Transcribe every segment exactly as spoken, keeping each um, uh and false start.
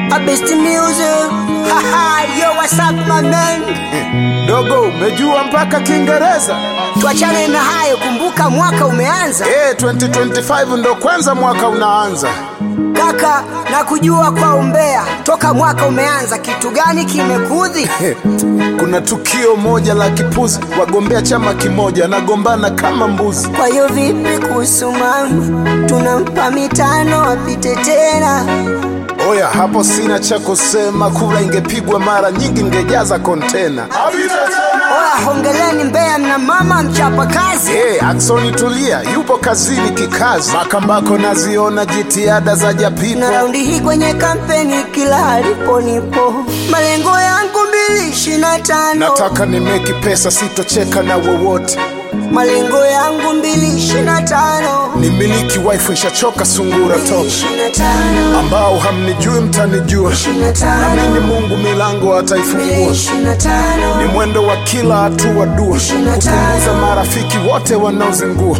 Best music. Haha, yo what's up my man? Dogo, umejua mpaka Kiingereza? Tuachane na hayo, kumbuka mwaka umeanza. Eh, twenty twenty-five ndo kwanza mwaka unaanza. Kaka, na kujua kwa umbea, toka mwaka umeanza kitu gani kimekudhi? Kuna tukio moja la kipuzi, wagombea chama kimoja nagombana kama mbuzi. Kwa hiyo vipi kuhusu mama? Tunampa mitano apite tena. Oya, hapo sina cha kusema, kura ingepigwa mara nyingi ngejaza kontena. Oya, hongeleni Mbeya na mama mchapa kazi. Eh, Aksoni tulia, yupo kazini kikazi. Makambako naziona jitihada za Japipo. Na raundi hii kwenye kampeni kila alipo nipo. Malengo yangu mbili ishirini na tano. Nataka nimeki pesa, sitocheka na wowote. Malengo yangu mbili ishirini na tano. Ni miliki wife nishachoka sungura toka. ishirini na tano. Ambao hamnijui mtanijua. ishirini na tano. Na mimi Mungu milango ataifungua. ishirini na tano. Ni mwendo wa kila hatua dua, kupunguza marafiki wote wanaozingua.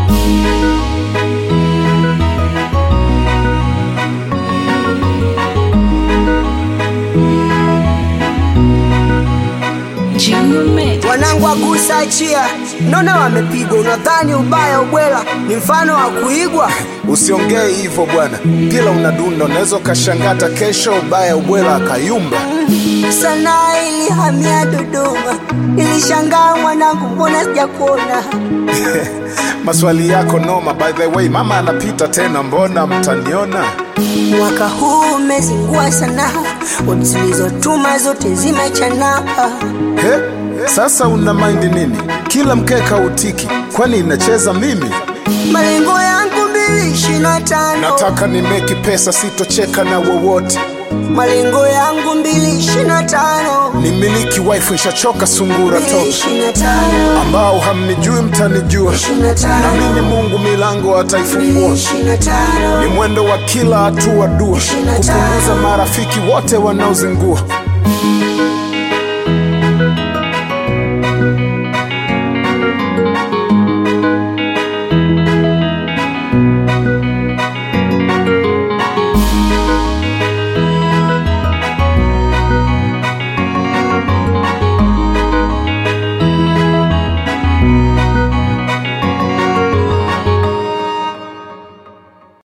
Wanangu wagusa achia, nona wamepigwa, unadhani ubaya ubwela ni mfano wa kuigwa? Usiongee hivyo bwana, kila unadunda unaweza kashangata kesho ubaya ubwela akayumba. Sana ilihamia Dodoma, nilishangaa mwanangu mbona sijakuona. Maswali yako noma, by the way mama anapita tena, mbona mtaniona? Mwaka huu umezingua sana, watu zilizotuma zote zimechana. He? Sasa una mind nini? Kila mkeka utiki, kwani inacheza mimi? Malengo yangu mbili ishirini na tano. Nataka nimeki pesa, sitocheka na wowote. Malengo yangu mbili ishirini na tano. Ni miliki wife nishachoka sungura toka. ishirini na tano. Ambao hamnijui mtanijua. ishirini na tano. Na mimi Mungu milango ataifungua. ishirini na tano. Ni mwendo wa kila hatua dua, kupunguza marafiki wote wanaozingua.